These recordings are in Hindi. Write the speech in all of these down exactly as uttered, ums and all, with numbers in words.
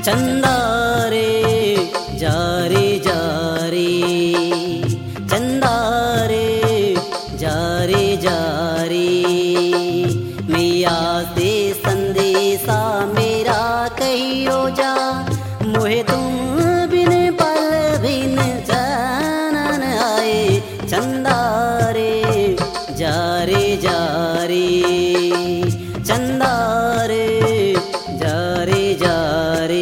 चंदा रे जा रे जा रे, चंदा रे जा रे जा रे, मैया से संदेशा मेरा कहियो जा, मोहे तुम बिन पल बिन चैन आए। चंदा रे जा रे जा रे, चंदा रे जा रे जा रे।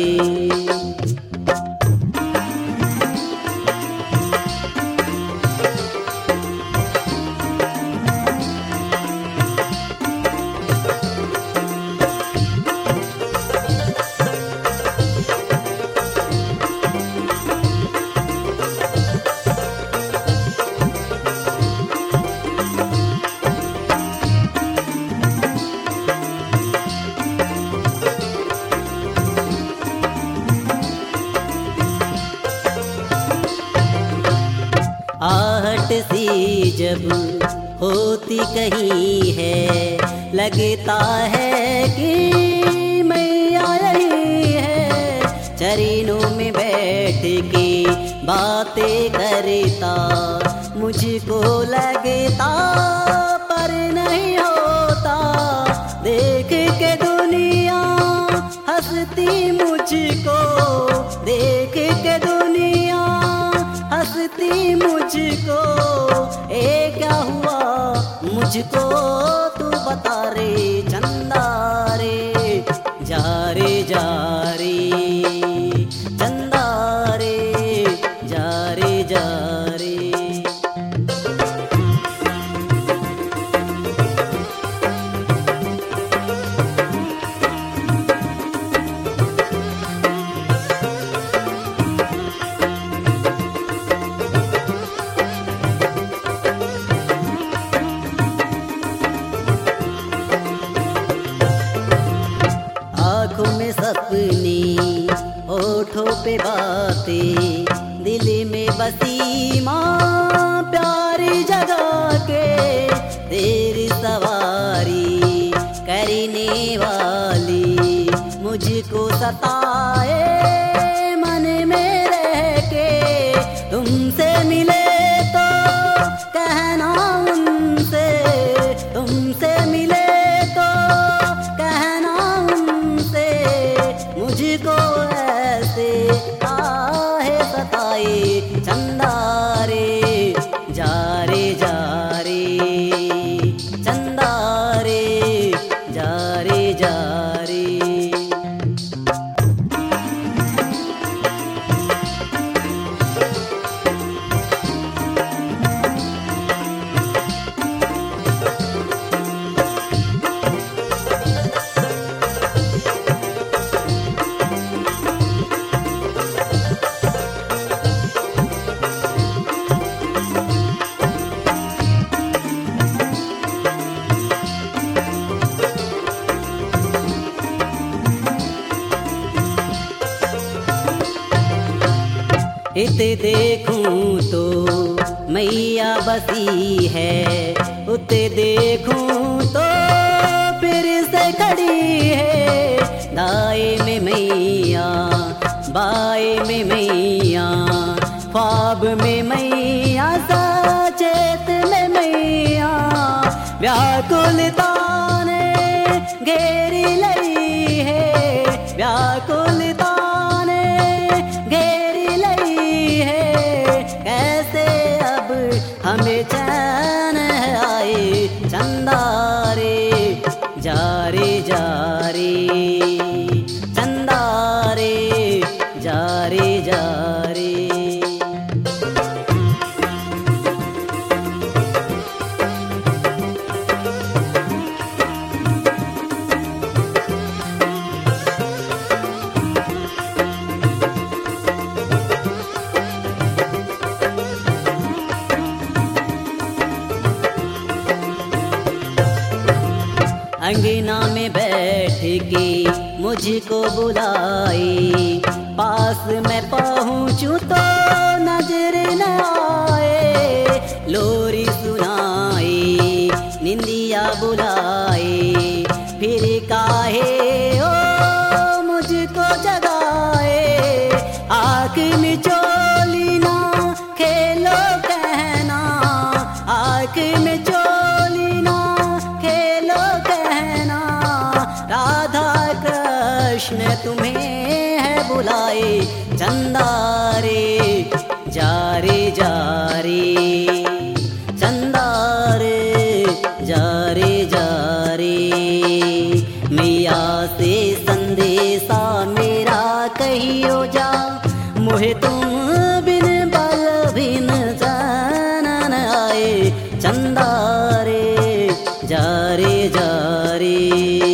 आहट सी जब होती कहीं है, लगता है कि मैया यही है। चरणों में बैठ के बातें करता मुझको लगता, पर नहीं होता। देख के दुनिया हंसती मुझको, देख के दुनिया हंसती मुझको। ए क्या हुआ मुझको तू बता रे, चंदा रे जा रे जा रे, चंदा रे जा रे जा रे। आँखों में सपने होठों पे बातें, दिल में बसी माँ प्यारी जगा के। तेरी सवारी करने वाली मुझको सताए, मन में रह के तुमसे मिले तो कहना उनसे, तुमसे मिले तो कहना उनसे। मुझको ऐसे काहे सताए, चंदा रे जा रे जा रे, चंदा रे जा रे जा रे। इत देखूं तो मैया बसी है, उत देखूं तो फिर से खड़ी है। दाए में मैया बाए में मैया, ख्वाब में मैया सचेत में मैया। व्याकुलता ने घेरी लई है, व्याकुलता हमें चैन आए। चंदा रे जा रे जा रे, चंदा रे जा रे जा रे। अंगना में बैठ के मुझको बुलाए, पास में पहुँचूं तो नजर न आए। लोरी सुनाए निंदिया बुलाए, फिर काहे ओ मुझको जगाए। आँख में चोली ना खेलो कहना, राधा कृष्ण तुम्हें है बुलाए, चंदा रे जा रे जा रे, चंदा रे जा रे जा रे। मैया से संदेशा मेरा कहियो जा, मोहे तुम बिन बल बिन जानन आए, चंदा रे जा रे जा रे।